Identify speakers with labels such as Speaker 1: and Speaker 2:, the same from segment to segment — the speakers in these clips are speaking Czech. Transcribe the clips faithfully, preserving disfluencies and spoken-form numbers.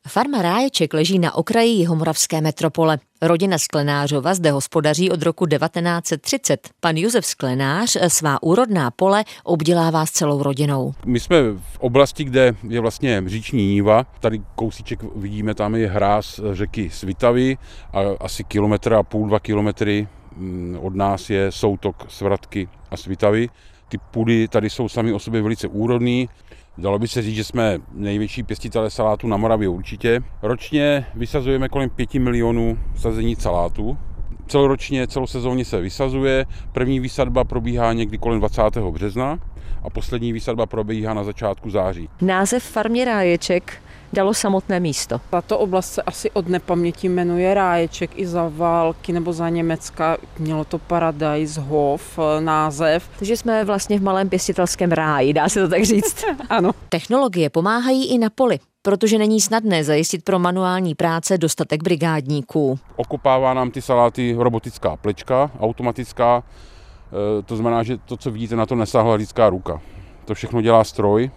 Speaker 1: Farma Ráječek leží na okraji jihomoravské metropole. Rodina Sklenářova zde hospodaří od roku devatenáct set třicet. Pan Josef Sklenář svá úrodná pole obdělává s celou rodinou.
Speaker 2: My jsme v oblasti, kde je vlastně říční níva. Tady kousíček vidíme, tam je hráz řeky Svitavy a asi kilometr a půl, dva kilometry od nás je soutok Svratky a Svitavy. Ty půdy tady jsou sami o sobě velice úrodný. Dalo by se říct, že jsme největší pěstitelé salátu na Moravě určitě. Ročně vysazujeme kolem pěti milionů sazení salátu. Celoročně, celosezónně se vysazuje. První výsadba probíhá někdy kolem dvacátého března a poslední výsadba probíhá na začátku září.
Speaker 1: Název farmě Ráječek dalo samotné místo.
Speaker 3: Tato oblast se asi od nepaměti jmenuje Ráječek i za války nebo za Německa. Mělo to Paradajshof název.
Speaker 1: Takže jsme vlastně v malém pěstitelském ráji, dá se to tak říct.
Speaker 3: Ano.
Speaker 1: Technologie pomáhají i na poli, protože není snadné zajistit pro manuální práce dostatek brigádníků.
Speaker 2: Okopává nám ty saláty robotická plečka, automatická. To znamená, že to, co vidíte, na to nesáhla lidská ruka. To všechno dělá stroj.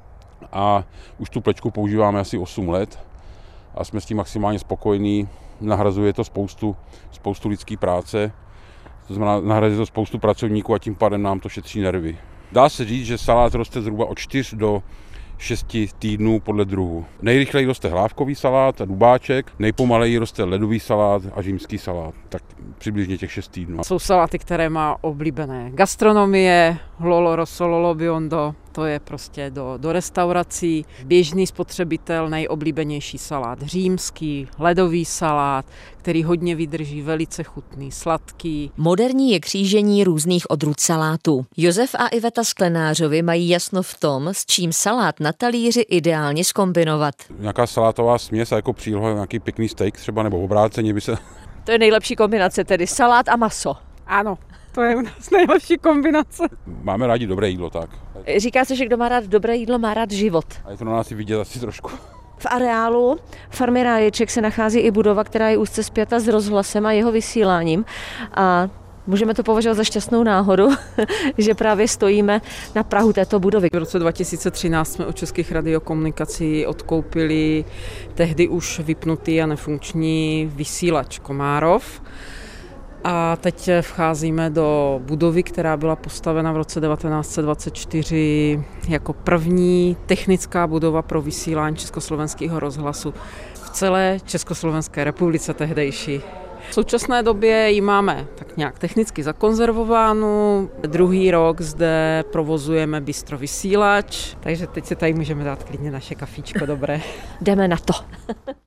Speaker 2: A už tu plečku používáme asi osm let a jsme s tím maximálně spokojení. Nahrazuje to spoustu, spoustu lidské práce, to znamená, nahrazuje to spoustu pracovníků a tím pádem nám to šetří nervy. Dá se říct, že salát roste zhruba od čtyř do šesti týdnů podle druhu. Nejrychleji roste hlávkový salát a dubáček, nejpomaleji roste ledový salát a římský salát, tak přibližně těch šest týdnů.
Speaker 3: Jsou saláty, které má oblíbené gastronomie, lolo, rosso, lolo, biondo, to je prostě do, do restaurací. Běžný spotřebitel, nejoblíbenější salát římský, ledový salát, který hodně vydrží, velice chutný, sladký.
Speaker 1: Moderní je křížení různých odrůd salátů. Josef a Iveta Sklenářovi mají jasno v tom, s čím salát na talíři ideálně zkombinovat.
Speaker 2: Nějaká salátová směs a jako příloha nějaký pěkný steak třeba nebo obráceně by se...
Speaker 1: To je nejlepší kombinace, tedy salát a maso.
Speaker 3: Ano, to je u nás nejlepší kombinace.
Speaker 2: Máme rádi dobré jídlo, tak.
Speaker 1: Říká se, že kdo má rád dobré jídlo, má rád život.
Speaker 2: A je to na nás i vidět asi trošku.
Speaker 1: V areálu farmy Ráječek se nachází i budova, která je úzce spjata s rozhlasem a jeho vysíláním. A můžeme to považovat za šťastnou náhodu, že právě stojíme na prahu této budovy.
Speaker 3: V roce dva tisíce třináct jsme od Českých radiokomunikací odkoupili tehdy už vypnutý a nefunkční vysílač Komárov. A teď vcházíme do budovy, která byla postavena v roce devatenáct set dvacet čtyři jako první technická budova pro vysílání československého rozhlasu v celé Československé republice tehdejší. V současné době ji máme tak nějak technicky zakonzervovánu. Druhý rok zde provozujeme bistro vysílač, takže teď se tady můžeme dát klidně naše kafíčko dobré.
Speaker 1: Jdeme na to.